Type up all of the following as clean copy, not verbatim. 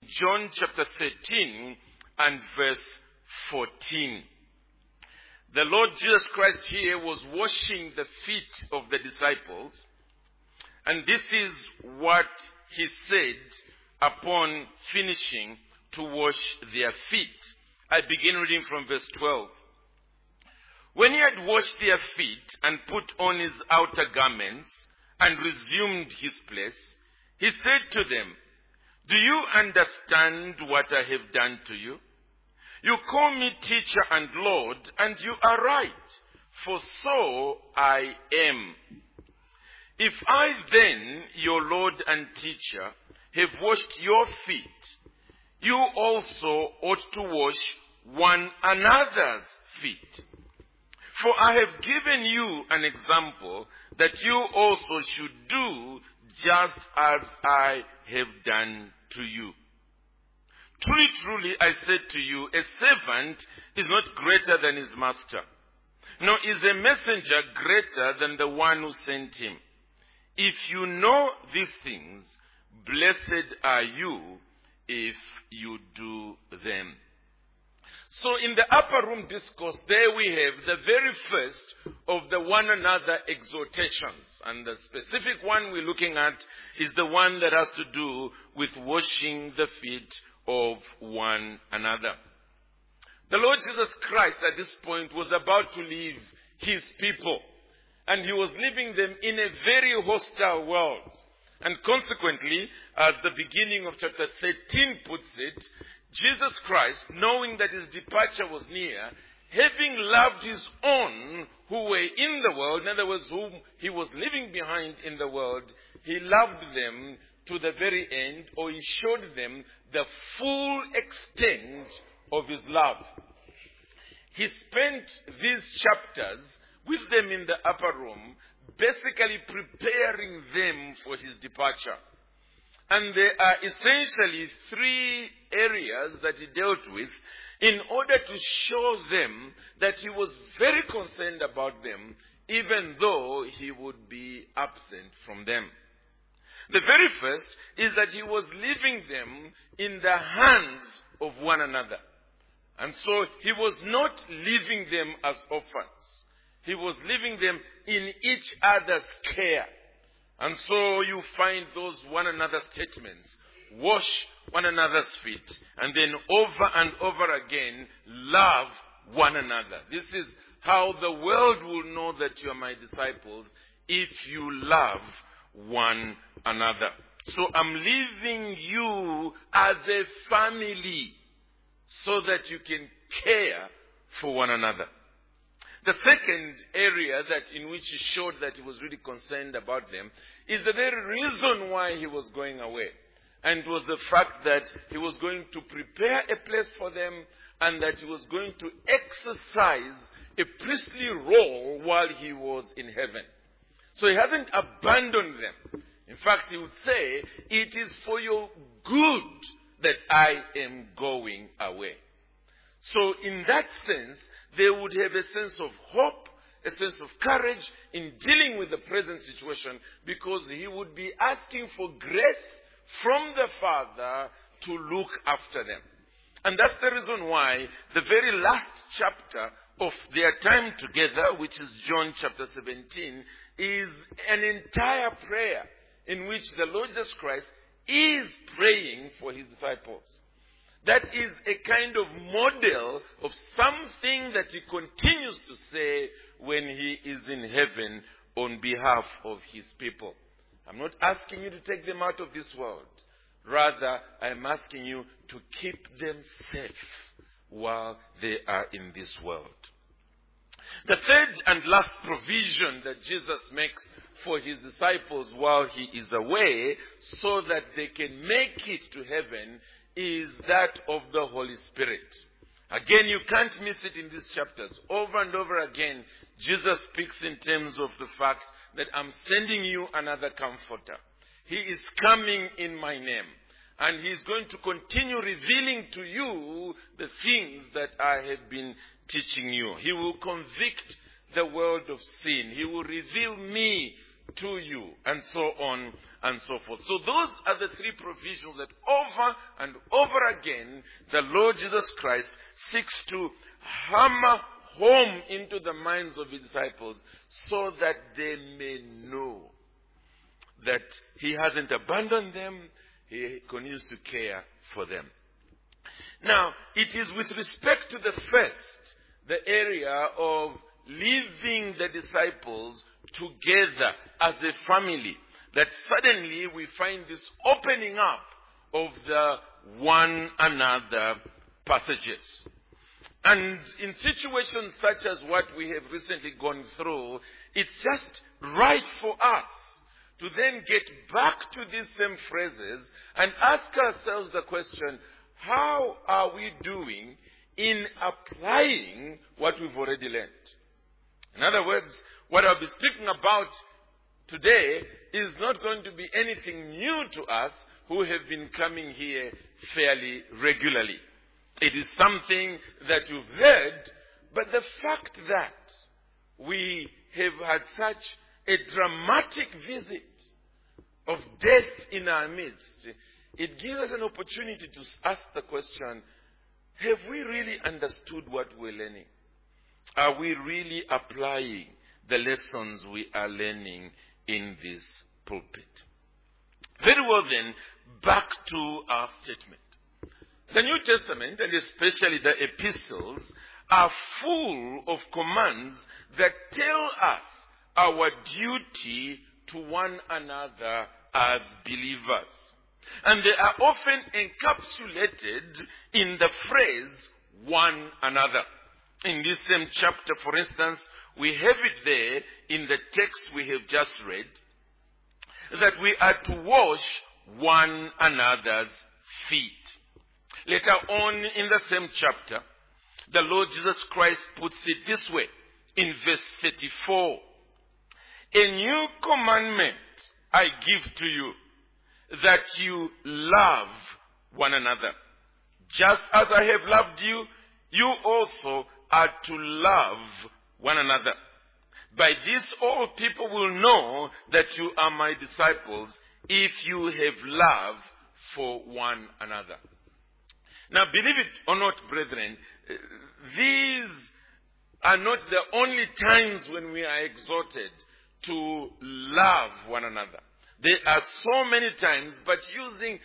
John chapter 13 and verse 14. The Lord Jesus Christ here was washing the feet of the disciples, and this is what he said upon finishing to wash their feet. I begin reading from verse 12. When he had washed their feet and put on his outer garments and resumed his place, he said to them, "Do you understand what I have done to you? You call me teacher and Lord, and you are right, for so I am. If I then, your Lord and teacher, have washed your feet, you also ought to wash one another's feet. For I have given you an example that you also should do just as I have done to you. Truly, truly, I said to you, a servant is not greater than his master, nor is a messenger greater than the one who sent him. If you know these things, blessed are you if you do them." So in the upper room discourse, there we have the very first of the one another exhortations. And the specific one we're looking at is the one that has to do with washing the feet of one another. The Lord Jesus Christ at this point was about to leave his people, and he was leaving them in a very hostile world. And consequently, as the beginning of chapter 13 puts it, Jesus Christ, knowing that his departure was near, having loved his own who were in the world, in other words, whom he was leaving behind in the world, he loved them to the very end, or he showed them the full extent of his love. He spent these chapters with them in the upper room, basically preparing them for his departure. And there are essentially three areas that he dealt with in order to show them that he was very concerned about them, even though he would be absent from them. The very first is that he was leaving them in the hands of one another. And so he was not leaving them as orphans. He was leaving them in each other's care. And so you find those one another statements. Wash one another's feet. And then over and over again, love one another. This is how the world will know that you are my disciples, if you love one another. So I'm leaving you as a family so that you can care for one another. The second area that in which he showed that he was really concerned about them is the very reason why he was going away. And it was the fact that he was going to prepare a place for them, and that he was going to exercise a priestly role while he was in heaven. So he hasn't abandoned them. In fact, he would say, "It is for your good that I am going away." So in that sense, they would have a sense of hope, a sense of courage in dealing with the present situation, because he would be asking for grace from the Father to look after them. And that's the reason why the very last chapter of their time together, which is John chapter 17, is an entire prayer in which the Lord Jesus Christ is praying for his disciples. That is a kind of model of something that he continues to say when he is in heaven on behalf of his people. I'm not asking you to take them out of this world. Rather, I'm asking you to keep them safe while they are in this world. The third and last provision that Jesus makes for his disciples while he is away, so that they can make it to heaven, is that of the Holy Spirit. Again, you can't miss it in these chapters. Over and over again, Jesus speaks in terms of the fact that I'm sending you another comforter. He is coming in my name. And he's going to continue revealing to you the things that I have been teaching you. He will convict the world of sin. He will reveal me to you, and so on and so forth. So those are the three provisions that over and over again the Lord Jesus Christ seeks to hammer home into the minds of his disciples so that they may know that he hasn't abandoned them, he continues to care for them. Now, it is with respect to the first, the area of leaving the disciples together as a family, that suddenly we find this opening up of the one another passages. And in situations such as what we have recently gone through, it's just right for us to then get back to these same phrases and ask ourselves the question, how are we doing in applying what we've already learned? In other words, what I'll be speaking about today is not going to be anything new to us who have been coming here fairly regularly. It is something that you've heard, but the fact that we have had such a dramatic visit of death in our midst, it gives us an opportunity to ask the question, have we really understood what we're learning? Are we really applying the lessons we are learning in this pulpit? Very well then, back to our statement. The New Testament, and especially the epistles, are full of commands that tell us our duty to one another as believers. And they are often encapsulated in the phrase, one another. In this same chapter, for instance, we have it there in the text we have just read, that we are to wash one another's feet. Later on in the same chapter, the Lord Jesus Christ puts it this way in verse 34. A new commandment I give to you, that you love one another. Just as I have loved you, you also are to love one another. By this all people will know that you are my disciples, if you have love for one another. Now, believe it or not, brethren, these are not the only times when we are exhorted to love one another. There are so many times, but using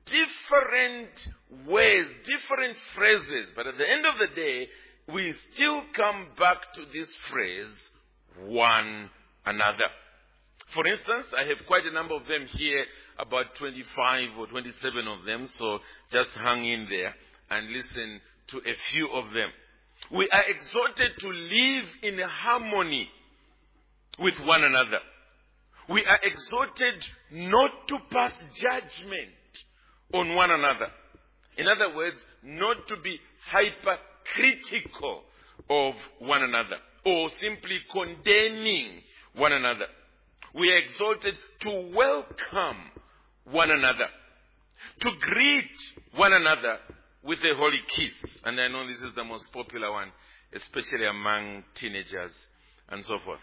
different ways, different phrases. But at the end of the day, we still come back to this phrase, one another. For instance, I have quite a number of them here, about 25 or 27 of them, so just hang in there and listen to a few of them. We are exhorted to live in harmony with one another. We are exhorted not to pass judgment on one another. In other words, not to be hypercritical of one another or simply condemning one another. We are exhorted to welcome one another, to greet one another with a holy kiss. And I know this is the most popular one, especially among teenagers and so forth.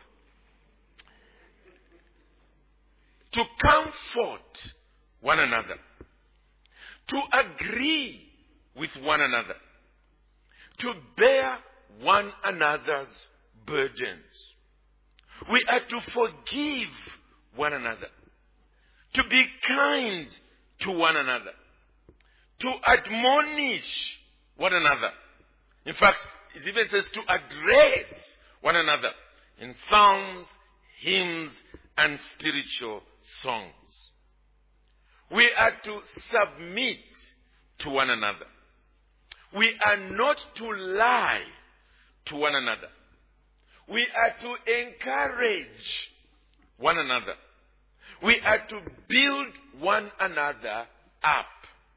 To comfort one another, to agree with one another, to bear one another's burdens. We are to forgive one another, to be kind to one another, to admonish one another. In fact, it even says to address one another in psalms, hymns, and spiritual songs. We are to submit to one another. We are not to lie to one another. We are to encourage one another. We are to build one another up.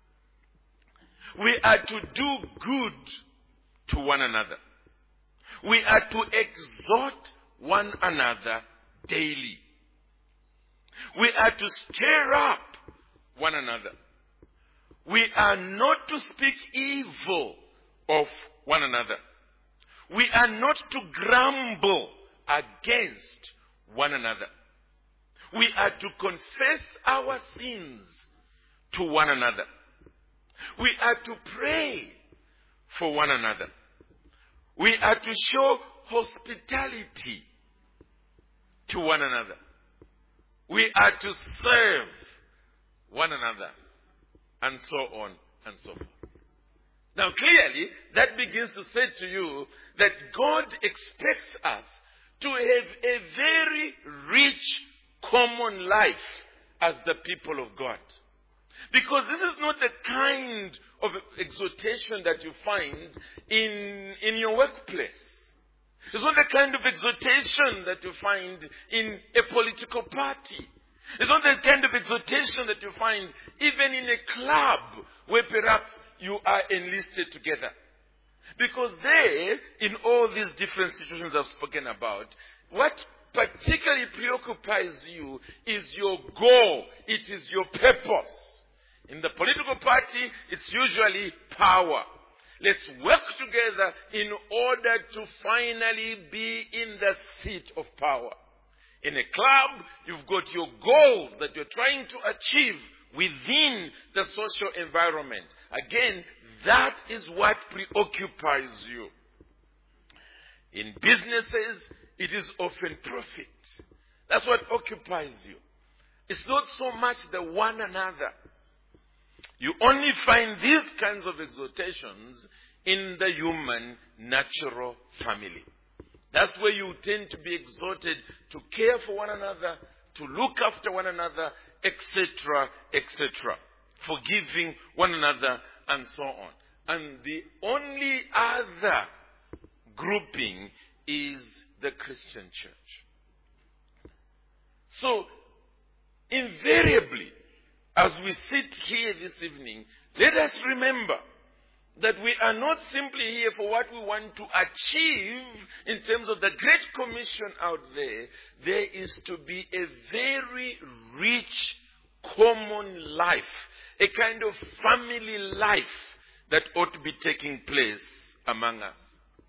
We are to do good to one another. We are to exhort one another daily. We are to stir up one another. We are not to speak evil of one another. We are not to grumble against one another. We are to confess our sins to one another. We are to pray for one another. We are to show hospitality to one another. We are to serve one another, and so on and so forth. Now clearly, that begins to say to you that God expects us to have a very rich common life as the people of God. Because this is not the kind of exhortation that you find in your workplace. It's not the kind of exhortation that you find in a political party. It's not the kind of exhortation that you find even in a club where perhaps you are enlisted together. Because there, in all these different situations I've spoken about, what particularly preoccupies you is your goal. It is your purpose. In the political party, it's usually power. Let's work together in order to finally be in the seat of power. In a club, you've got your goals that you're trying to achieve within the social environment. Again, that is what preoccupies you. In businesses, it is often profit. That's what occupies you. It's not so much the one another. You only find these kinds of exhortations in the human natural family. That's where you tend to be exhorted to care for one another, to look after one another, etc., etc., forgiving one another, and so on. And the only other grouping is the Christian church. So, invariably, as we sit here this evening, let us remember that we are not simply here for what we want to achieve in terms of the Great Commission out there. There is to be a very rich common life, a kind of family life that ought to be taking place among us.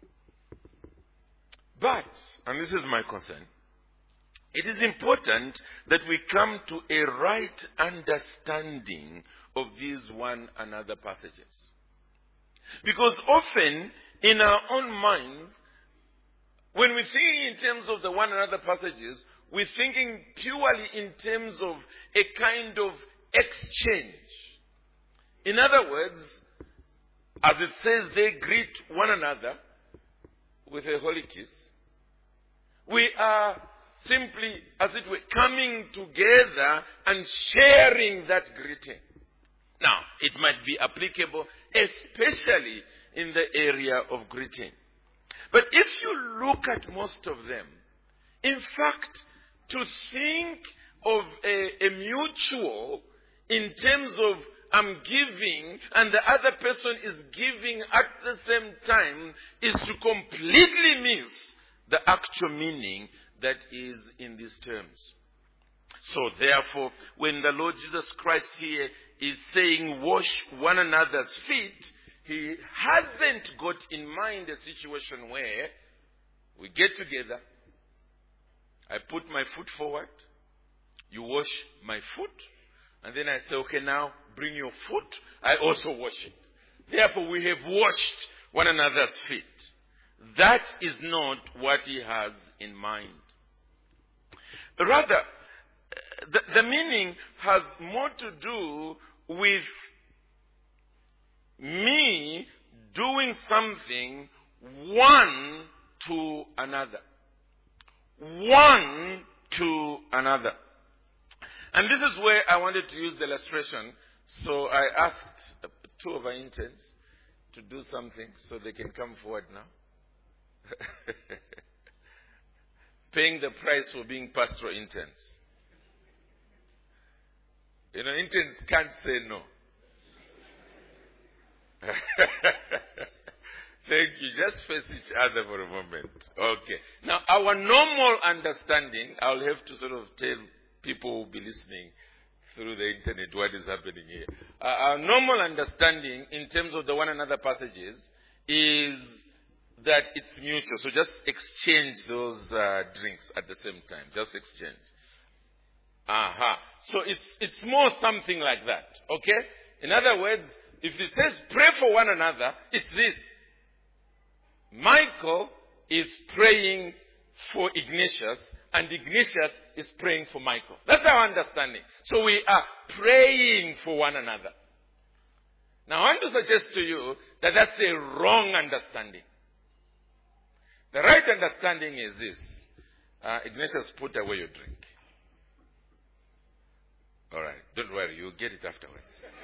But, and this is my concern, it is important that we come to a right understanding of these one another passages. Because often, in our own minds, when we think in terms of the one another passages, we're thinking purely in terms of a kind of exchange. In other words, as it says, they greet one another with a holy kiss. We are simply, as it were, coming together and sharing that greeting. Now, it might be applicable especially in the area of greeting. But if you look at most of them, in fact, to think of a mutual in terms of I'm giving and the other person is giving at the same time is to completely miss the actual meaning that is in these terms. So therefore, when the Lord Jesus Christ here is saying wash one another's feet, he hasn't got in mind a situation where we get together, I put my foot forward, you wash my foot, and then I say, okay, now bring your foot, I also wash it. Therefore, we have washed one another's feet. That is not what he has in mind. Rather, the meaning has more to do with me doing something one to another. One to another. And this is where I wanted to use the illustration. So I asked two of our interns to do something so they can come forward now. Paying the price for being pastoral interns. You know, interns can't say no. Thank you. Just face each other for a moment. Okay. Now, our normal understanding, I'll have to sort of tell people who will be listening through the internet what is happening here. Our normal understanding in terms of the one another passages is that it's mutual. So just exchange those drinks at the same time. Just exchange. Aha. So it's more something like that. Okay? In other words, if it says pray for one another, it's this. Michael is praying for Ignatius, and Ignatius is praying for Michael. That's our understanding. So we are praying for one another. Now I want to suggest to you that that's a wrong understanding. The right understanding is this. Ignatius, put away your drink. All right, don't worry, you'll get it afterwards.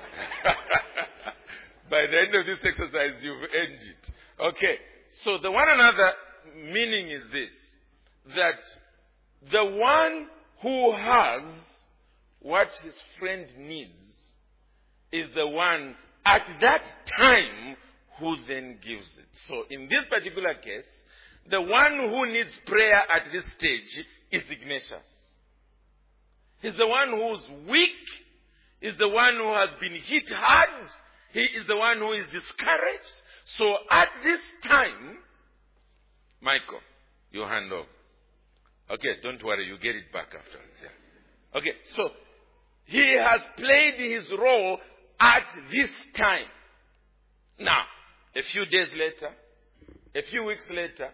By the end of this exercise, you've earned it. Okay, so the one another meaning is this, that the one who has what his friend needs is the one at that time who then gives it. So in this particular case, the one who needs prayer at this stage is Ignatius. He's the one who's weak. He's the one who has been hit hard. He is the one who is discouraged. So at this time, Michael, you hand over. Okay, don't worry, you get it back afterwards. Yeah. Okay, so he has played his role at this time. Now, a few days later, a few weeks later,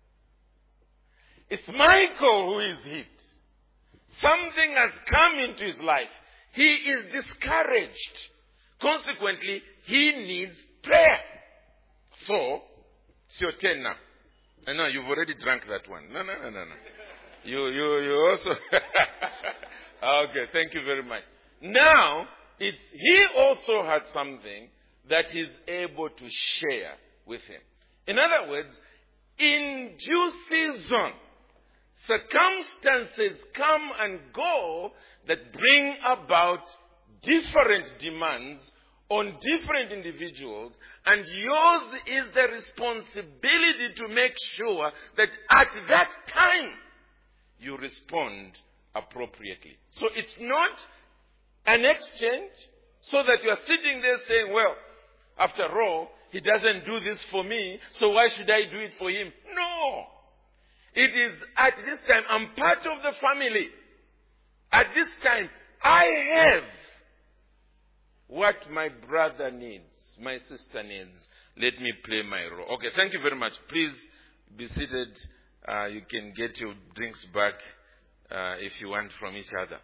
it's Michael who is hit. Something has come into his life. He is discouraged. Consequently, he needs prayer. So, it's your turn now. No, you've already drank that one. No. You also. Okay, thank you very much. Now, he also had something that he's able to share with him. In other words, in due season, circumstances come and go that bring about different demands on different individuals, and yours is the responsibility to make sure that at that time you respond appropriately. So it's not an exchange so that you are sitting there saying, well, after all, he doesn't do this for me, so why should I do it for him? No. It is at this time, I'm part of the family. At this time, I have what my brother needs, my sister needs. Let me play my role. Okay, thank you very much. Please be seated. You can get your drinks back if you want from each other.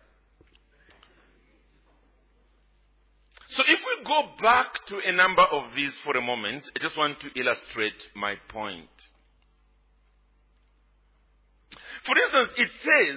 So if we go back to a number of these for a moment, I just want to illustrate my point. For instance, it says,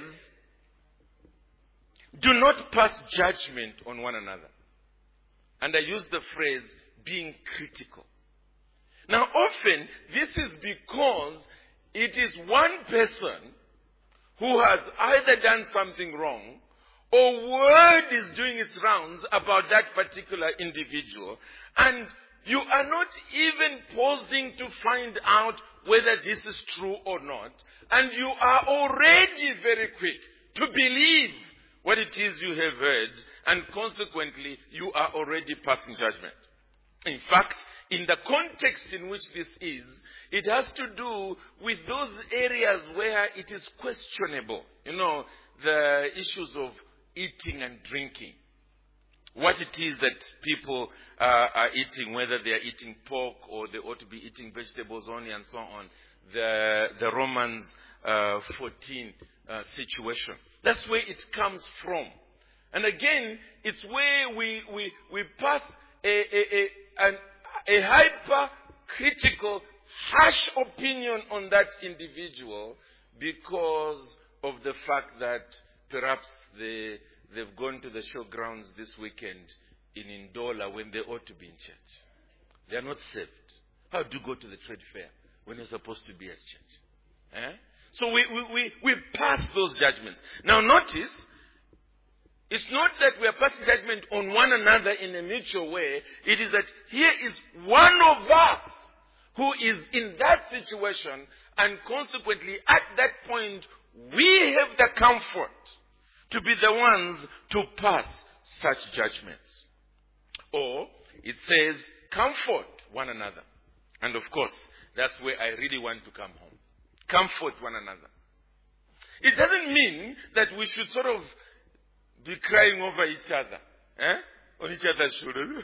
do not pass judgment on one another. And I use the phrase, being critical. Now often, this is because it is one person who has either done something wrong, or word is doing its rounds about that particular individual, and you are not even pausing to find out whether this is true or not, and you are already very quick to believe what it is you have heard, and consequently, you are already passing judgment. In fact, in the context in which this is, it has to do with those areas where it is questionable. You know, the issues of eating and drinking. What it is that people are eating, whether they are eating pork or they ought to be eating vegetables only and so on. The Romans 14 situation. That's where it comes from. And again, it's where we pass a hyper-critical, harsh opinion on that individual because of the fact that perhaps they've gone to the showgrounds this weekend in Ndola when they ought to be in church. They are not saved. How do you go to the trade fair when you're supposed to be at church? So we pass those judgments. Now notice, it's not that we are passing judgment on one another in a mutual way. It is that here is one of us who is in that situation, and consequently at that point we have the comfort to be the ones to pass such judgments. Or it says, comfort one another. And of course, that's where I really want to come home. Comfort one another. It doesn't mean that we should sort of be crying over each other. On each other's shoulders.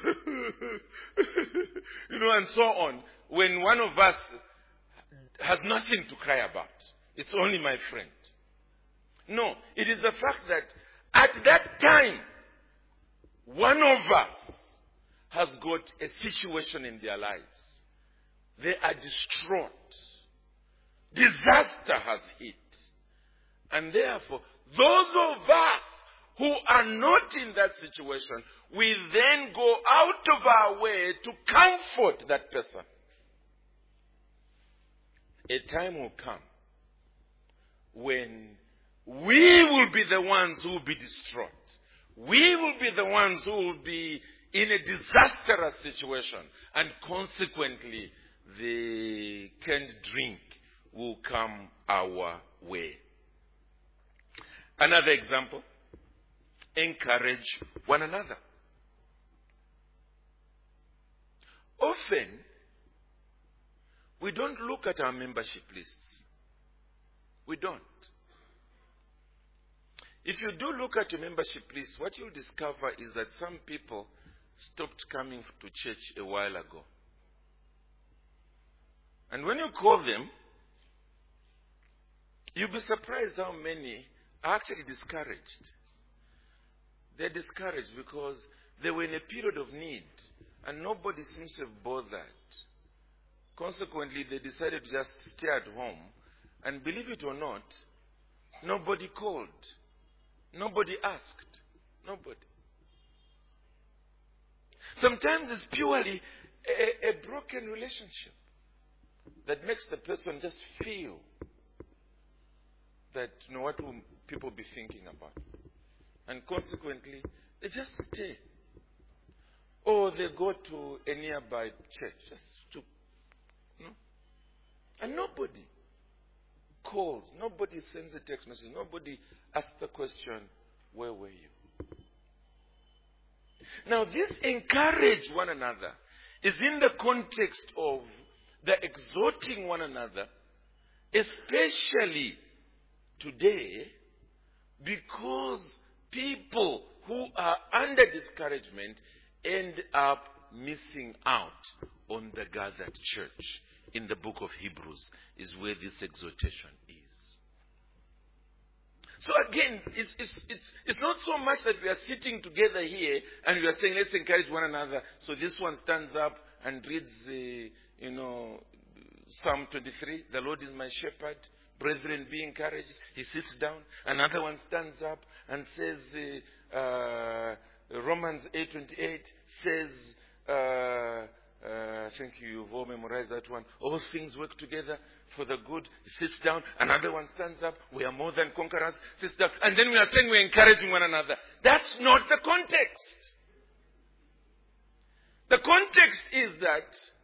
And so on. When one of us has nothing to cry about. It's only my friend. No, it is the fact that at that time, one of us has got a situation in their lives. They are distraught. Disaster has hit. And therefore, those of us who are not in that situation, we then go out of our way to comfort that person. A time will come when we will be the ones who will be distraught. We will be the ones who will be in a disastrous situation. And consequently, the canned drink will come our way. Another example, encourage one another. Often, we don't look at our membership lists. We don't. If you do look at your membership list, what you'll discover is that some people stopped coming to church a while ago. And when you call them, you'll be surprised how many are actually discouraged. They're discouraged because they were in a period of need and nobody seems to have bothered. Consequently, they decided to just stay at home. And believe it or not, nobody called. Nobody asked. Nobody. Sometimes it's purely a broken relationship that makes the person just feel that, what will people be thinking about? And consequently, they just stay. Or they go to a nearby church just to, And nobody calls. Nobody sends a text message. Nobody asks the question, where were you? Now, this encourage one another is in the context of the exhorting one another, especially today, because people who are under discouragement end up missing out on the gathered church. In the book of Hebrews is where this exhortation is. So again, it's not so much that we are sitting together here and we are saying, let's encourage one another. So this one stands up and reads, Psalm 23, the Lord is my shepherd. Brethren, be encouraged. He sits down. Another one stands up and says, Romans 8:28 says, I think you've all memorized that one. All things work together for the good. He sits down. Another one stands up. We are more than conquerors. Sits down. And then we are saying we're encouraging one another. That's not the context. The context is that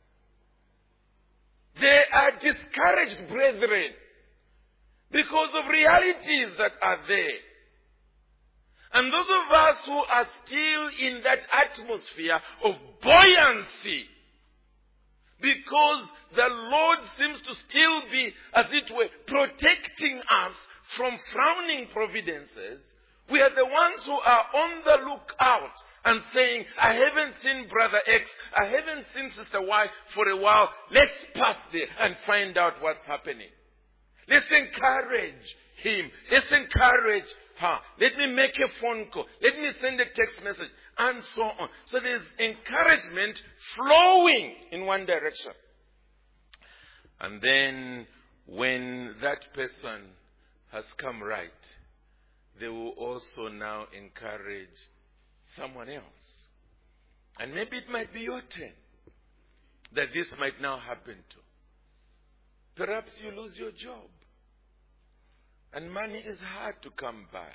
they are discouraged brethren because of realities that are there. And those of us who are still in that atmosphere of buoyancy, because the Lord seems to still be, as it were, protecting us from frowning providences, we are the ones who are on the lookout and saying, I haven't seen Brother X, I haven't seen Sister Y for a while. Let's pass there and find out what's happening. Let's encourage him. Let's encourage her. Let me make a phone call. Let me send a text message. And so on. So there's encouragement flowing in one direction. And then when that person has come right, they will also now encourage someone else. And maybe it might be your turn that this might now happen to. Perhaps you lose your job. And money is hard to come by.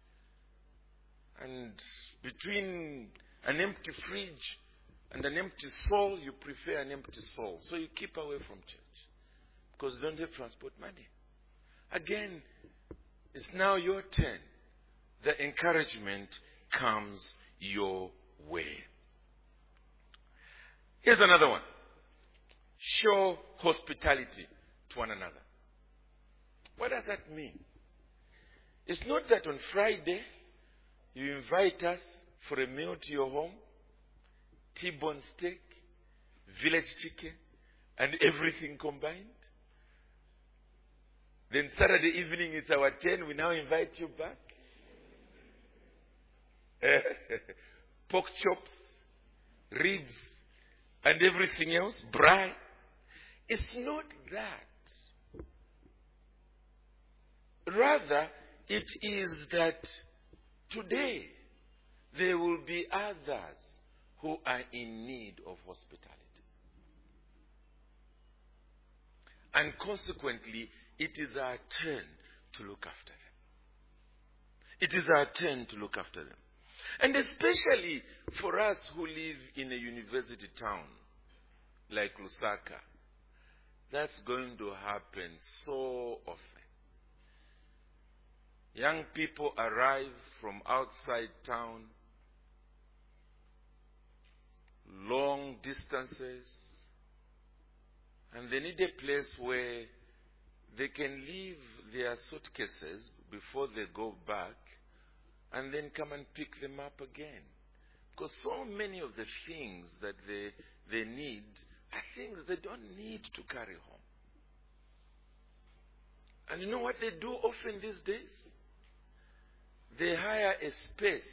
And between an empty fridge and an empty soul, you prefer an empty soul. So you keep away from church because you don't have transport money. Again, it's now your turn. The encouragement comes your way. Here's another one. Show hospitality to one another. What does that mean? It's not that on Friday You invite us for a meal to your home, T-bone steak, village chicken, and everything combined. Then Saturday evening, it's our turn. We now invite you back. Pork chops, ribs, and everything else, braai. It's not that. Rather, it is that today there will be others who are in need of hospitality. And consequently, it is our turn to look after them. It is our turn to look after them. And especially for us who live in a university town like Lusaka, that's going to happen so often. Young people arrive from outside town, long distances, and they need a place where they can leave their suitcases before they go back and then come and pick them up again. Because so many of the things that they need are things they don't need to carry home. And you know what they do often these days? They hire a space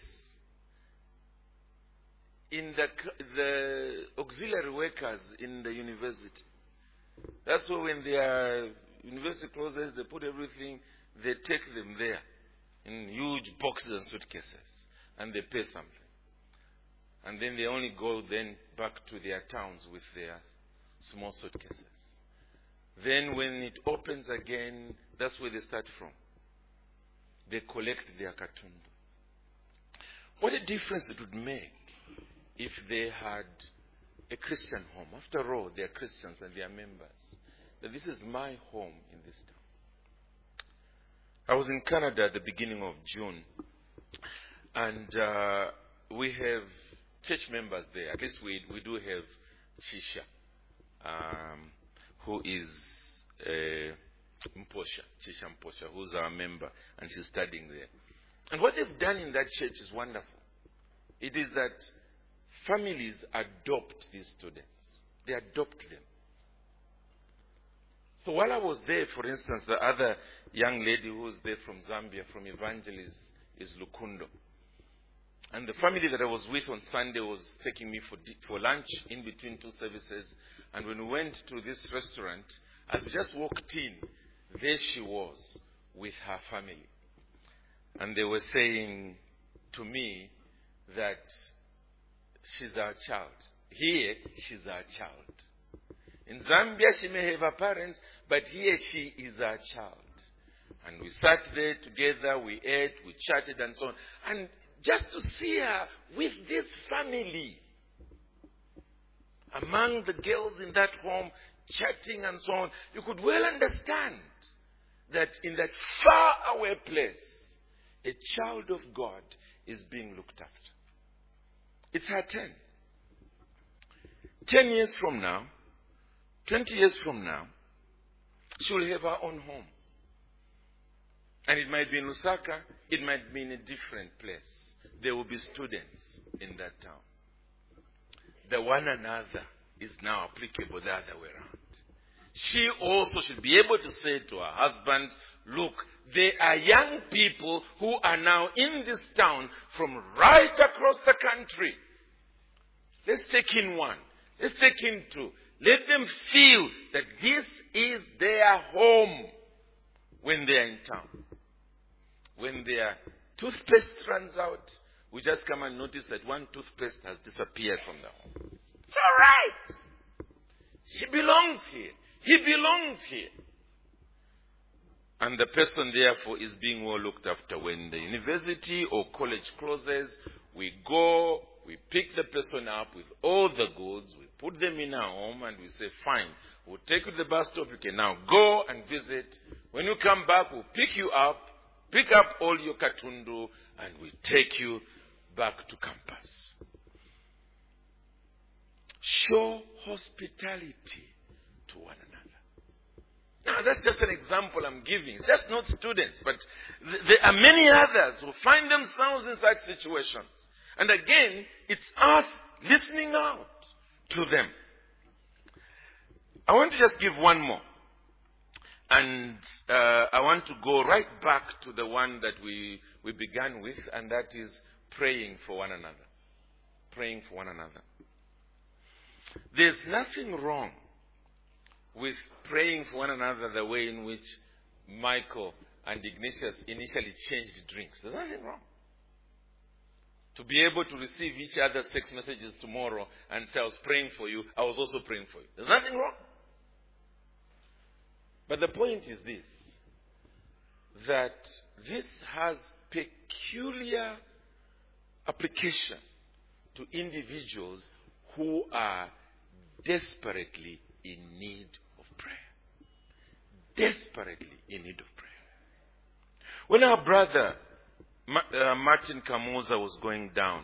in the auxiliary workers in the university. That's why when their university closes, they put everything, they take them there in huge boxes and suitcases, and they pay something. And then they only go then back to their towns with their small suitcases. Then when it opens again, that's where they start from. They collect their katundu. What a difference it would make if they had a Christian home. After all, they are Christians and they are members. That this is my home in this town. I was in Canada at the beginning of June, and we have church members there. At least we do have Chisha, who is Chisha Mposha, who's our member, and she's studying there. And what they've done in that church is wonderful. It is that families adopt these students. They adopt them. So while I was there, for instance, the other young lady who was there from Zambia, from Evangelis, is Lukundo. And the family that I was with on Sunday was taking me for lunch in between two services. And when we went to this restaurant, as we just walked in, there she was with her family. And they were saying to me that she's our child. Here, she's our child. In Zambia, she may have her parents, but here she is our child. And we sat there together, we ate, we chatted and so on. And just to see her with this family, among the girls in that home, chatting and so on, you could well understand that in that far away place, a child of God is being looked after. It's her turn. 10 years from now, 20 years from now, she will have her own home. And it might be in Lusaka, it might be in a different place. There will be students in that town. The one another is now applicable the other way around. She also should be able to say to her husband, look, there are young people who are now in this town from right across the country. Let's take in one. Let's take in two. Let them feel that this is their home when they are in town. When their toothpaste runs out, we just come and notice that one toothpaste has disappeared from the home. It's all right. She belongs here. He belongs here. And the person, therefore, is being well looked after. When the university or college closes, we go, we pick the person up with all the goods, we put them in our home, and we say, fine, we'll take you to the bus stop, you can now go and visit. When you come back, we'll pick you up, pick up all your katundu, and we take you back to campus. Show hospitality to one another. Now, that's just an example I'm giving. It's just not students, but there are many others who find themselves in such situations. And again, it's us listening out to them. I want to just give one more. And I want to go right back to the one that we began with, and that is praying for one another. Praying for one another. There's nothing wrong with praying for one another the way in which Michael and Ignatius initially changed drinks. There's nothing wrong. To be able to receive each other's text messages tomorrow and say, I was praying for you, I was also praying for you. There's nothing wrong. But the point is this, that this has peculiar application to individuals who are desperately in need of prayer. Desperately in need of prayer. When our brother Martin Kamuza was going down,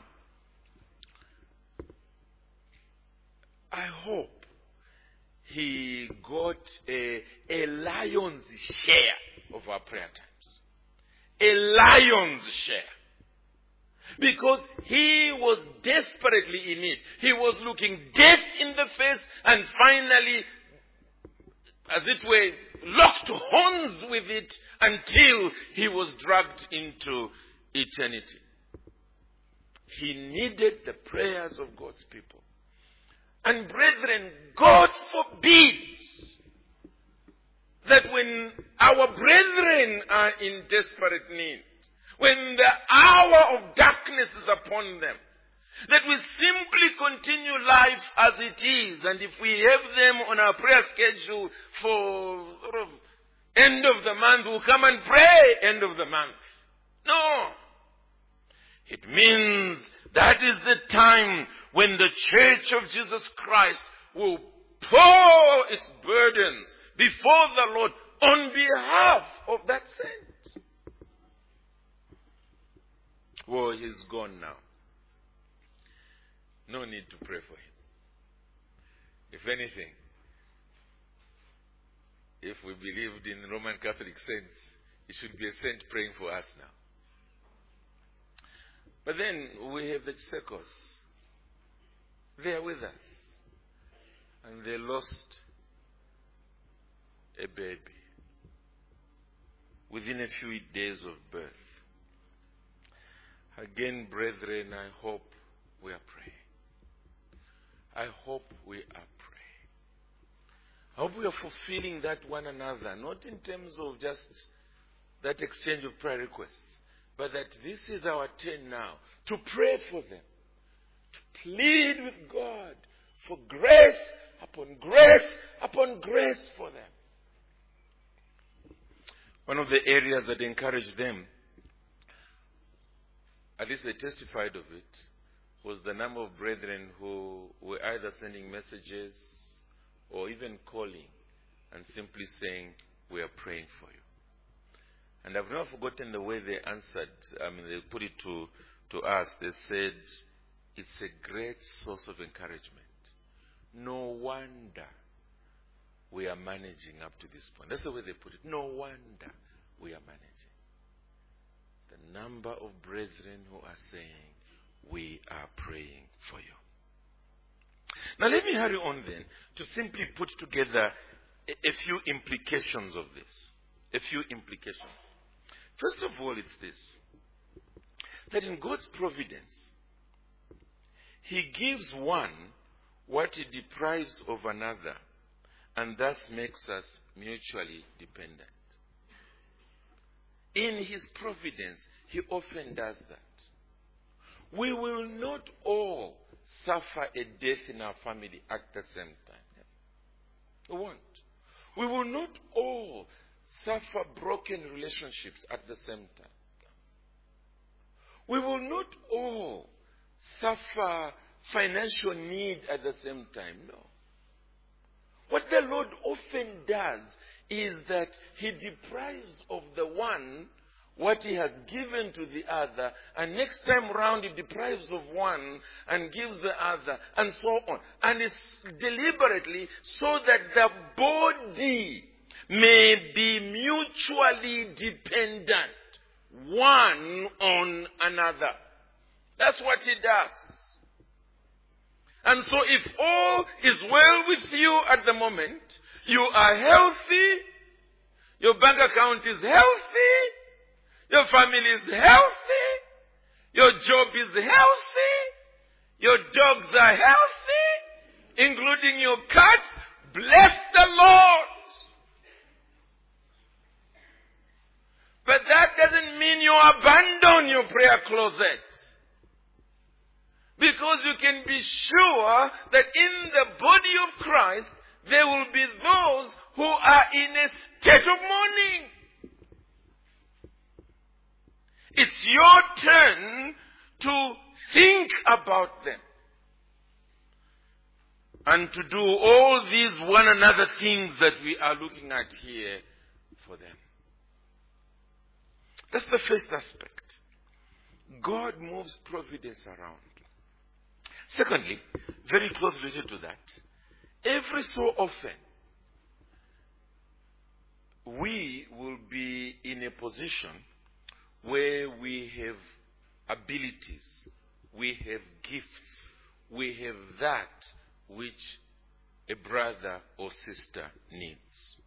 I hope he got a lion's share of our prayer times. A lion's share. Because he was desperately in it. He was looking death in the face and finally, as it were, locked horns with it until he was dragged into eternity. He needed the prayers of God's people. And brethren, God forbid that when our brethren are in desperate need, when the hour of darkness is upon them, that we simply continue life as it is, and if we have them on our prayer schedule for sort of end of the month, we'll come and pray end of the month. No. It means that is the time when the Church of Jesus Christ will pour its burdens before the Lord on behalf of that saint. Well, he's gone now. No need to pray for him. If anything, if we believed in Roman Catholic saints, it should be a saint praying for us now. But then we have the Chisekos. They are with us. And they lost a baby within a few days of birth. Again, brethren, I hope we are praying. I hope we are praying. I hope we are fulfilling that one another, not in terms of just that exchange of prayer requests, but that this is our turn now to pray for them, to plead with God for grace upon grace upon grace for them. One of the areas that encouraged them, at least they testified of it, was the number of brethren who were either sending messages or even calling and simply saying, we are praying for you. And I've never forgotten the way they answered. They put it to us. They said, it's a great source of encouragement. No wonder we are managing up to this point. That's the way they put it. No wonder we are managing. The number of brethren who are saying, we are praying for you. Now let me hurry on then to simply put together a few implications of this. A few implications. First of all, it's this. That in God's providence, He gives one what He deprives of another, and thus makes us mutually dependent. In His providence, He often does that. We will not all suffer a death in our family at the same time. We won't. We will not all suffer broken relationships at the same time. We will not all suffer financial need at the same time. No. What the Lord often does is that He deprives of the one what He has given to the other, and next time round He deprives of one and gives the other, and so on. And it's deliberately so that the body may be mutually dependent one on another. That's what he does. And so if all is well with you at the moment, you are healthy, your bank account is healthy, your family is healthy, your job is healthy, your dogs are healthy, including your cats, bless the Lord. But that doesn't mean you abandon your prayer closet. Because you can be sure that in the body of Christ, there will be those who are in a state of mourning. It's your turn to think about them. And to do all these one another things that we are looking at here for them. That's the first aspect. God moves providence around. Secondly, very closely related to that, every so often, we will be in a position where we have abilities, we have gifts, we have that which a brother or sister needs.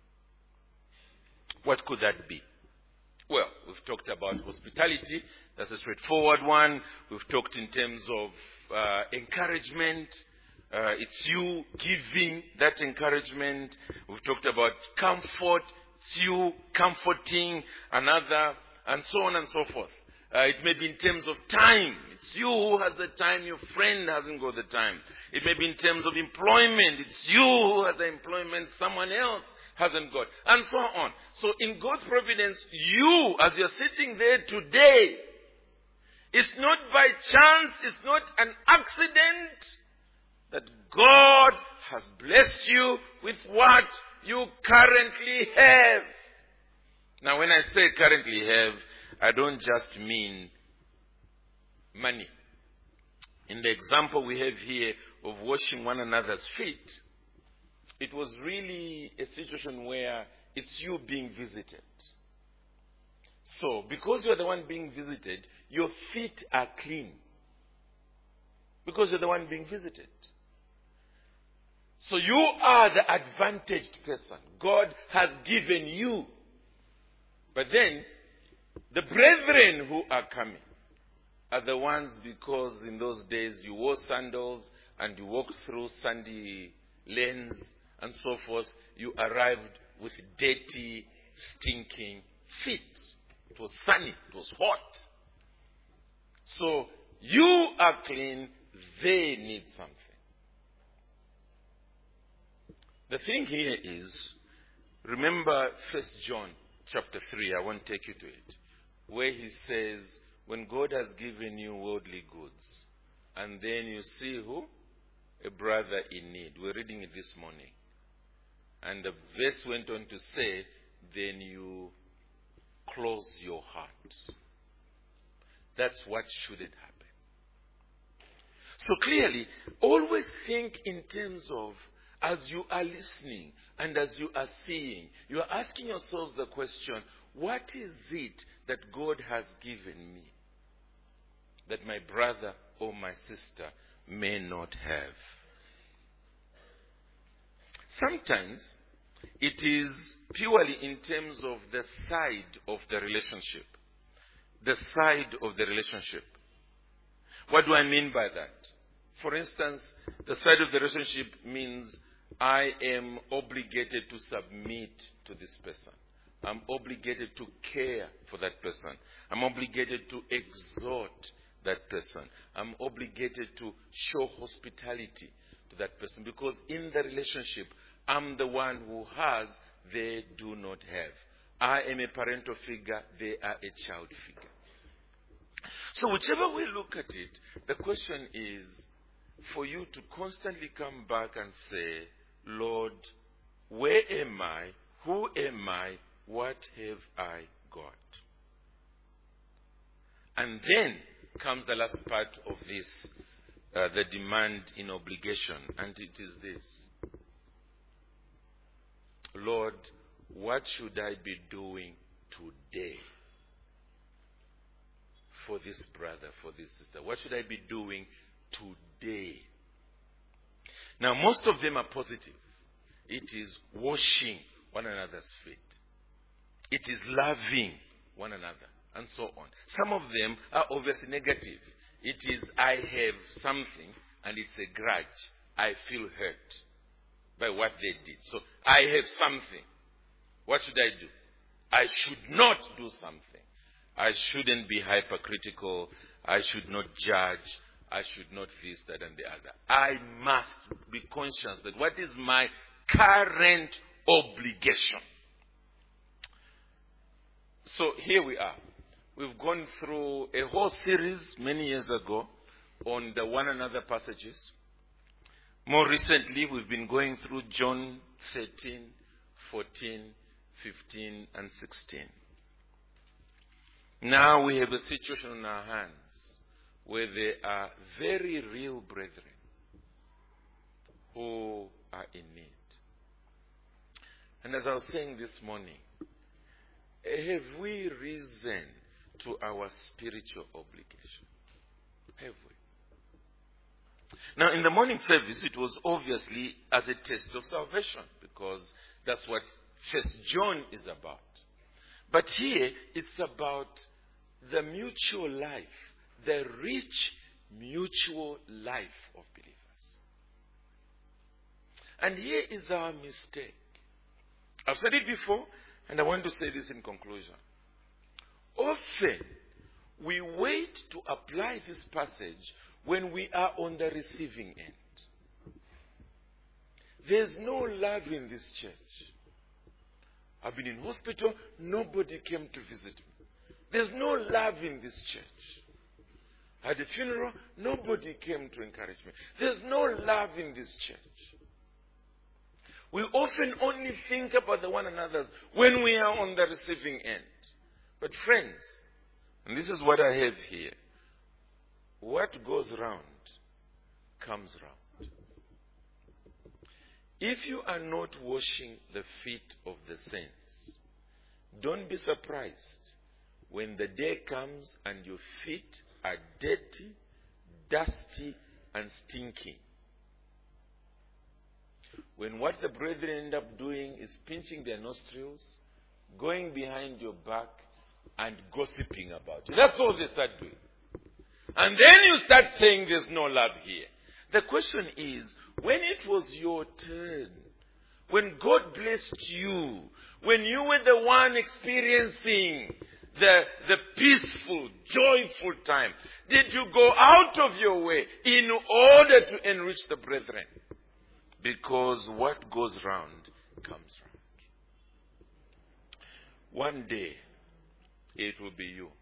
What could that be? Well, we've talked about hospitality. That's a straightforward one. We've talked in terms of encouragement. It's you giving that encouragement. We've talked about comfort. It's you comforting another, and so on and so forth. It may be in terms of time. It's you who has the time. Your friend hasn't got the time. It may be in terms of employment. It's you who has the employment. Someone else hasn't got. And so on. So in God's providence, you, as you're sitting there today, it's not by chance, it's not an accident that God has blessed you with what you currently have. Now when I say currently have, I don't just mean money. In the example we have here of washing one another's feet, it was really a situation where it's you being visited. So, because you're the one being visited, your feet are clean. Because you're the one being visited. So you are the advantaged person. God has given you. But then, the brethren who are coming are the ones, because in those days you wore sandals and you walked through sandy lanes and so forth, you arrived with dirty, stinking feet. It was sunny, it was hot. So, you are clean, they need something. The thing here is, remember 1 John chapter 3, I won't take you to it, where he says, when God has given you worldly goods, and then you see who? A brother in need. We're reading it this morning. And the verse went on to say, then you close your heart. That's what shouldn't happen. So clearly, always think in terms of, as you are listening and as you are seeing, you are asking yourselves the question, what is it that God has given me that my brother or my sister may not have? Sometimes it is purely in terms of the side of the relationship. The side of the relationship. What do I mean by that? For instance, the side of the relationship means I am obligated to submit to this person. I'm obligated to care for that person. I'm obligated to exhort that person. I'm obligated to show hospitality to that person. Because in the relationship, I'm the one who has, they do not have. I am a parental figure, they are a child figure. So whichever way we look at it, the question is for you to constantly come back and say, Lord, where am I? Who am I? What have I got? And then comes the last part of this, the demand in obligation. And it is this. Lord, what should I be doing today for this brother, for this sister? What should I be doing today? Now, most of them are positive. It is washing one another's feet. It is loving one another, and so on. Some of them are obviously negative. It is, I have something, and it's a grudge. I feel hurt by what they did. So, I have something. What should I do? I should not do something. I shouldn't be hypercritical. I should not judge. I should not this, that, and the other. I must be conscious that what is my current obligation. So here we are. We've gone through a whole series many years ago on the one another passages. More recently, we've been going through John 13, 14, 15, and 16. Now we have a situation on our hands where there are very real brethren who are in need. And as I was saying this morning, have we risen to our spiritual obligation? Have we? Now, in the morning service, it was obviously as a test of salvation, because that's what First John is about. But here, it's about the mutual life, the rich mutual life of believers. And here is our mistake. I've said it before, and I want to say this in conclusion. Often, we wait to apply this passage when we are on the receiving end. There's no love in this church. I've been in hospital, nobody came to visit me. There's no love in this church. I had a funeral, nobody came to encourage me. There's no love in this church. We often only think about the one another when we are on the receiving end. But friends, and this is what I have here, what goes round comes round. If you are not washing the feet of the saints, don't be surprised when the day comes and your feet are dirty, dusty, and stinky. When what the brethren end up doing is pinching their nostrils, going behind your back, and gossiping about you. That's all they start doing. And then you start saying there's no love here. The question is, when it was your turn, when God blessed you, when you were the one experiencing the peaceful, joyful time, did you go out of your way in order to enrich the brethren? Because what goes round comes round. One day, it will be you.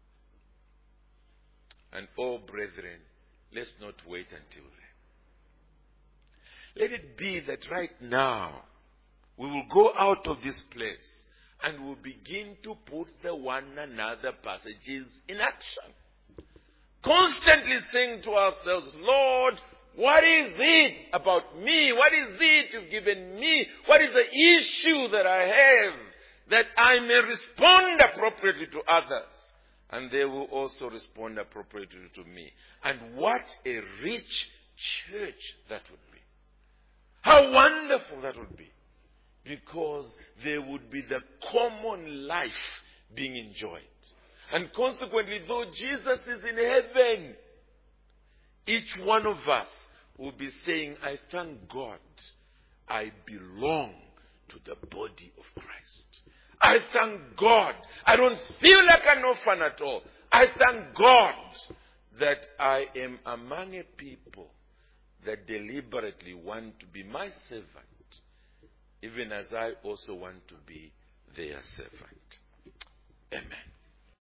And oh, brethren, let's not wait until then. Let it be that right now, we will go out of this place and we'll begin to put the one another passages in action. Constantly saying to ourselves, Lord, what is it about me? What is it you've given me? What is the issue that I have that I may respond appropriately to others? And they will also respond appropriately to me. And what a rich church that would be. How wonderful that would be. Because there would be the common life being enjoyed. And consequently, though Jesus is in heaven, each one of us will be saying, I thank God I belong to the body of Christ. I thank God I don't feel like an orphan at all. I thank God that I am among a people that deliberately want to be my servant, even as I also want to be their servant. Amen.